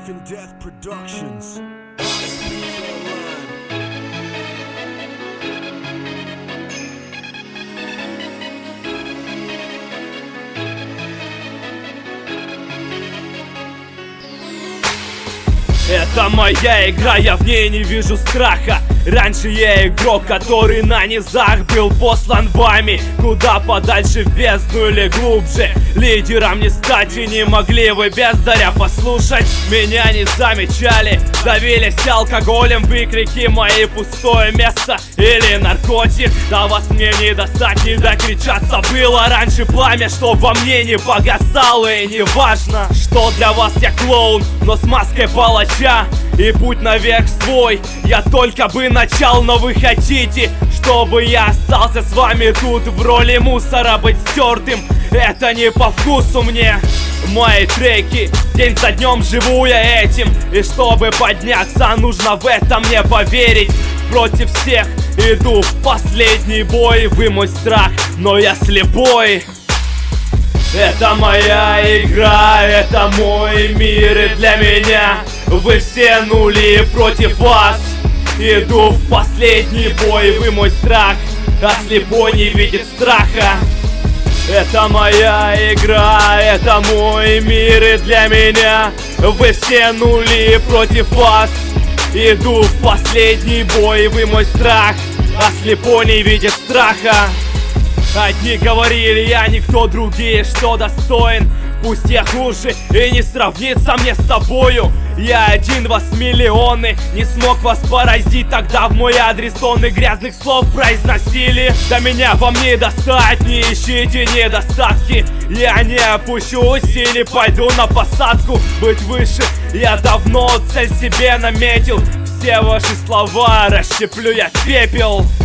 Life and Death Productions. Это моя игра, я в ней не вижу страха. Раньше я игрок, который на низах был послан вами куда подальше, в бездну или глубже. Лидером не стать, и не могли вы бездаря послушать. Меня не замечали, давились алкоголем. Выкрики мои, пустое место или наркотик. Да вас мне не достать, не докричаться. Было раньше пламя, что во мне не погасало. И не важно, что для вас я клоун, но с маской палача. И путь наверх свой я только бы начал, но вы хотите, чтобы я остался с вами тут в роли мусора, быть стертым. Это не по вкусу мне. Мои треки, день за днем живу я этим. И чтобы подняться, нужно в это мне поверить. Против всех иду в последний бой. Вы мой страх, но я слепой. Это моя игра, это мой мир, и для меня вы все нули против вас. Иду в последний бой, вы мой страх, а слепой не видит страха. Это моя игра, это мой мир, и для меня вы все нули против вас. Иду в последний бой, вы мой страх, а слепой не видит страха. Одни говорили, я никто, другие, что достоин. Пусть я хуже и не сравнится мне с тобою. Я один, вас миллионы, не смог вас поразить. Тогда в мой адрес тонны грязных слов произносили. Да меня вам не достать, не ищите недостатки. Я не опущусь или пойду на посадку. Быть выше я давно цель себе наметил. Все ваши слова расщеплю я в пепел.